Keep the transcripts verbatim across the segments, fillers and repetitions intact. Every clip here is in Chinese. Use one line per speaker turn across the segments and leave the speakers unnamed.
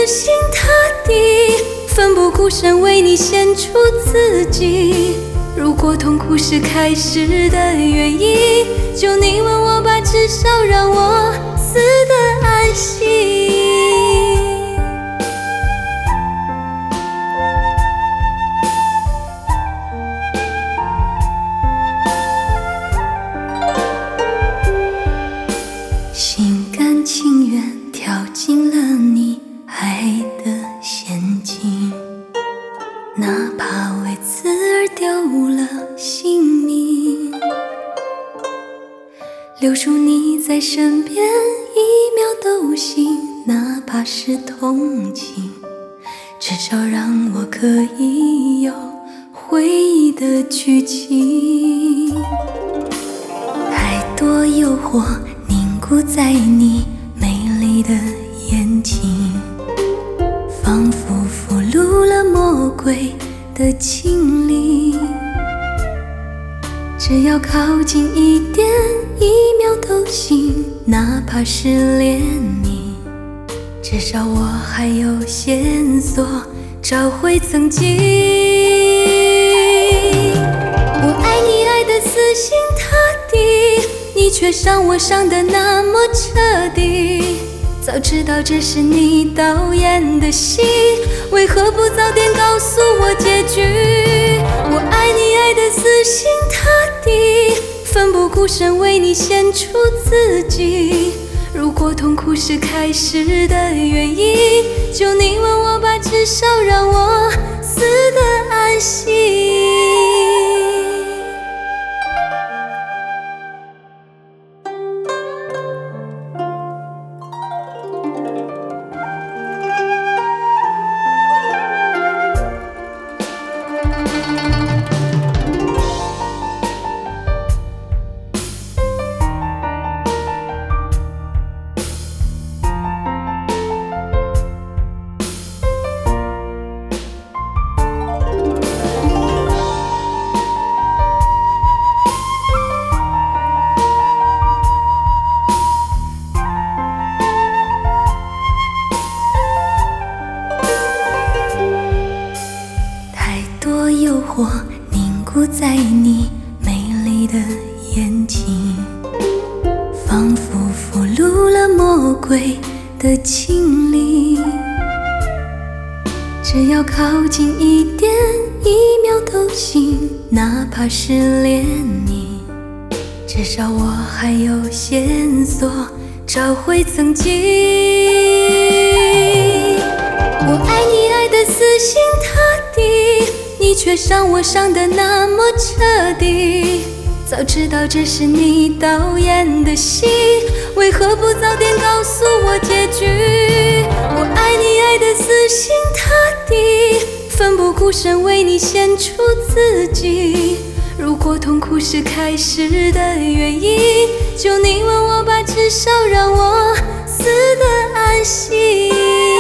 心塌地，奋不顾身为你献出自己。如果痛苦是开始的原因，就你问我吧，至少让我死得安心。心甘情愿跳进了你爱的陷阱，哪怕为此而丢了性命。留住你在身边，一秒都行，哪怕是同情，至少让我可以有回忆的剧情。太多诱惑凝固在你美丽的眼睛，仿佛俘虏了魔鬼的情力。只要靠近一点，一秒都行，哪怕是怜悯，至少我还有线索找回曾经。我爱你爱得死心塌地，你却伤我伤得那么彻底。早知道这是你导演的戏，为何不早点告诉我结局？我爱你爱得死心塌地，奋不顾身为你献出自己。如果痛苦是开始的原因，就你问我吧，至少让我死得安心。诱惑凝固在你美丽的眼睛，仿佛俘虏了魔鬼的情力。只要靠近一点，一秒都行，哪怕是怜悯，至少我还有线索找回曾经。我爱你爱得死心塌地，你却伤我伤得那么彻底。早知道这是你导演的戏，为何不早点告诉我结局？我爱你爱得死心塌地，奋不顾身为你献出自己。如果痛苦是开始的原因，就你问我吧，至少让我死得安心。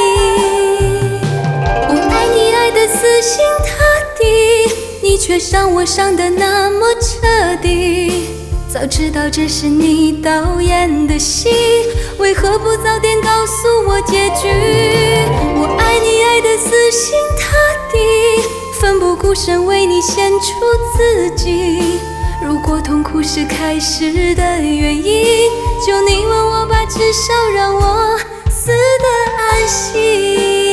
我爱你爱得死心塌地，你却伤我伤得那么彻底。早知道这是你导演的戏，为何不早点告诉我结局？我爱你爱得死心塌地，奋不顾身为你献出自己。如果痛苦是开始的原因，就你问我吧，至少让我死得安心。